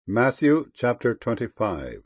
Matthew chapter 25.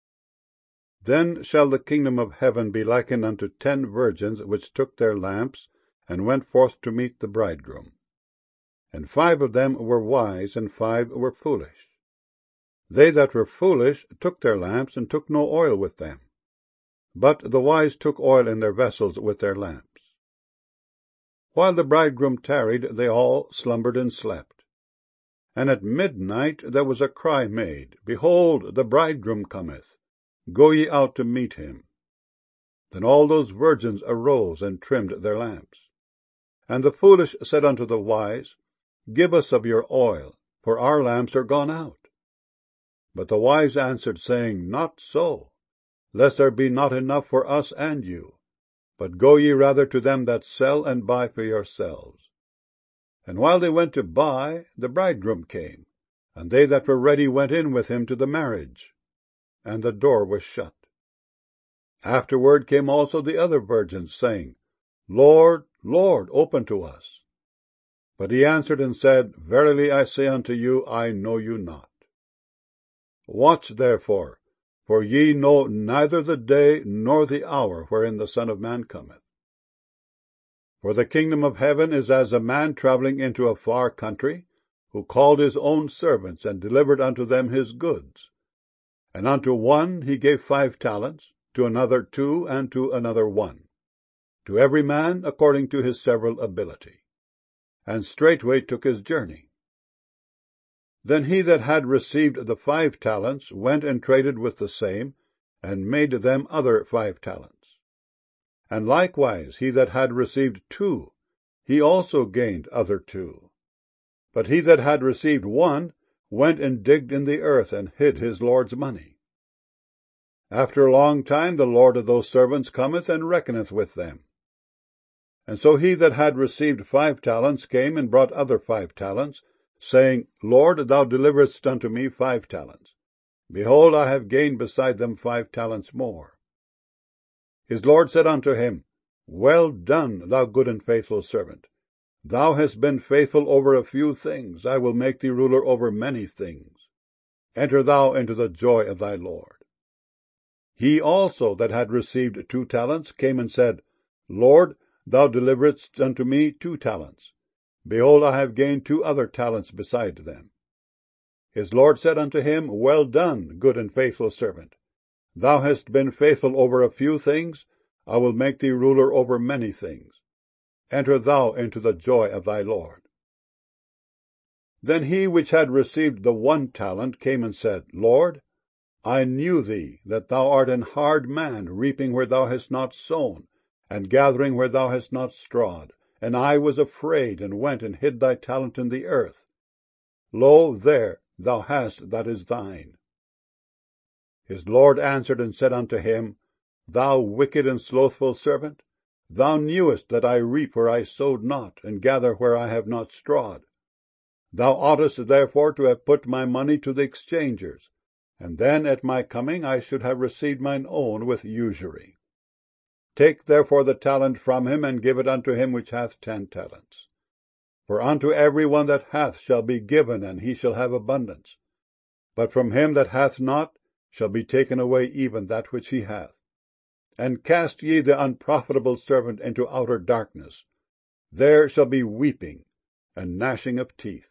Then shall the kingdom of heaven be likened unto 10 virgins, which took their lamps, and went forth to meet the bridegroom. And 5 of them were wise, and 5 were foolish. They that were foolish took their lamps, and took no oil with them. But the wise took oil in their vessels with their lamps. While the bridegroom tarried, they all slumbered and slept. And at midnight there was a cry made, Behold, the bridegroom cometh, go ye out to meet him. Then all those virgins arose and trimmed their lamps. And the foolish said unto the wise, Give us of your oil, for our lamps are gone out. But the wise answered, saying, Not so, lest there be not enough for us and you. But go ye rather to them that sell, and buy for yourselves. And while they went to buy, the bridegroom came, and they that were ready went in with him to the marriage, and the door was shut. Afterward came also the other virgins, saying, Lord, Lord, open to us. But he answered and said, Verily I say unto you, I know you not. Watch therefore, for ye know neither the day nor the hour wherein the Son of Man cometh. For the kingdom of heaven is as a man travelling into a far country, who called his own servants, and delivered unto them his goods. And unto one he gave 5 talents, to another 2, and to another 1, to every man according to his several ability. And straightway took his journey. Then he that had received the 5 talents went and traded with the same, and made them other 5 talents. And likewise he that had received 2, he also gained other 2. But he that had received 1 went and digged in the earth, and hid his Lord's money. After a long time the Lord of those servants cometh, and reckoneth with them. And so he that had received 5 talents came and brought other 5 talents, saying, Lord, thou deliveredst unto me 5 talents. Behold, I have gained beside them 5 talents more. His Lord said unto him, Well done, thou good and faithful servant. Thou hast been faithful over a few things, I will make thee ruler over many things. Enter thou into the joy of thy Lord. He also that had received 2 talents came and said, Lord, thou deliveredst unto me 2 talents. Behold, I have gained 2 other talents beside them. His Lord said unto him, Well done, good and faithful servant. Thou hast been faithful over a few things, I will make thee ruler over many things. Enter thou into the joy of thy Lord. Then he which had received the 1 talent came and said, Lord, I knew thee, that thou art an hard man, reaping where thou hast not sown, and gathering where thou hast not strawed. And I was afraid, and went and hid thy talent in the earth. Lo, there thou hast that is thine. His Lord answered and said unto him, Thou wicked and slothful servant, thou knewest that I reap where I sowed not, and gather where I have not strawed. Thou oughtest therefore to have put my money to the exchangers, and then at my coming I should have received mine own with usury. Take therefore the talent from him, and give it unto him which hath 10 talents. For unto every one that hath shall be given, and he shall have abundance. But from him that hath not shall be taken away even that which he hath. And cast ye the unprofitable servant into outer darkness. There shall be weeping and gnashing of teeth.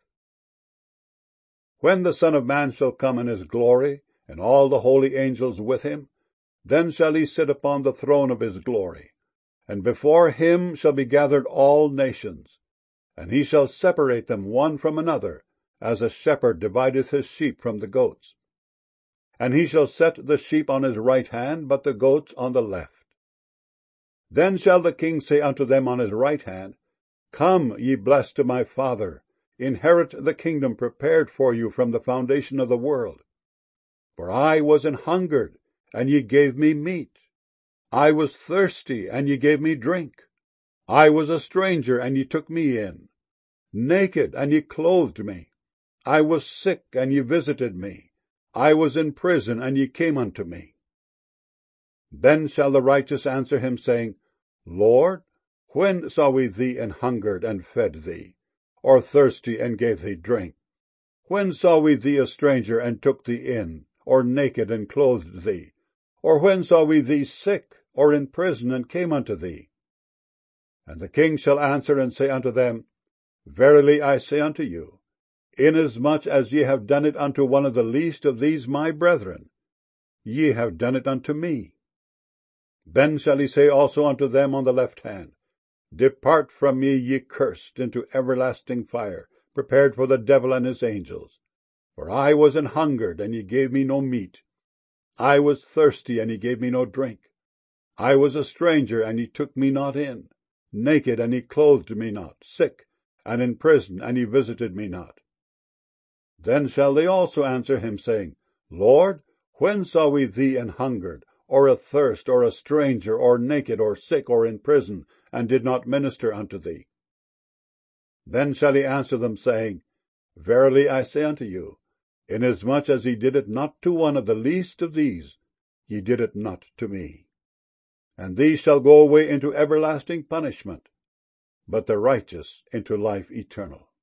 When the Son of Man shall come in his glory, and all the holy angels with him, then shall he sit upon the throne of his glory. And before him shall be gathered all nations. And he shall separate them one from another, as a shepherd divideth his sheep from the goats. And he shall set the sheep on his right hand, but the goats on the left. Then shall the king say unto them on his right hand, Come, ye blessed of my Father, inherit the kingdom prepared for you from the foundation of the world. For I was an hungered, and ye gave me meat. I was thirsty, and ye gave me drink. I was a stranger, and ye took me in. Naked, and ye clothed me. I was sick, and ye visited me. I was in prison, and ye came unto me. Then shall the righteous answer him, saying, Lord, when saw we thee an hungered, and fed thee, or thirsty, and gave thee drink? When saw we thee a stranger, and took thee in, or naked, and clothed thee? Or when saw we thee sick, or in prison, and came unto thee? And the king shall answer and say unto them, Verily I say unto you, inasmuch as ye have done it unto one of the least of these my brethren, ye have done it unto me. Then shall he say also unto them on the left hand, Depart from me, ye cursed, into everlasting fire, prepared for the devil and his angels. For I was an hungered, and ye gave me no meat. I was thirsty, and ye gave me no drink. I was a stranger, and ye took me not in. Naked, and ye clothed me not. Sick, and in prison, and ye visited me not. Then shall they also answer him, saying, Lord, when saw we thee an hungered, or athirst, or a stranger, or naked, or sick, or in prison, and did not minister unto thee? Then shall he answer them, saying, Verily I say unto you, inasmuch as ye did it not to one of the least of these, ye did it not to me. And these shall go away into everlasting punishment, but the righteous into life eternal.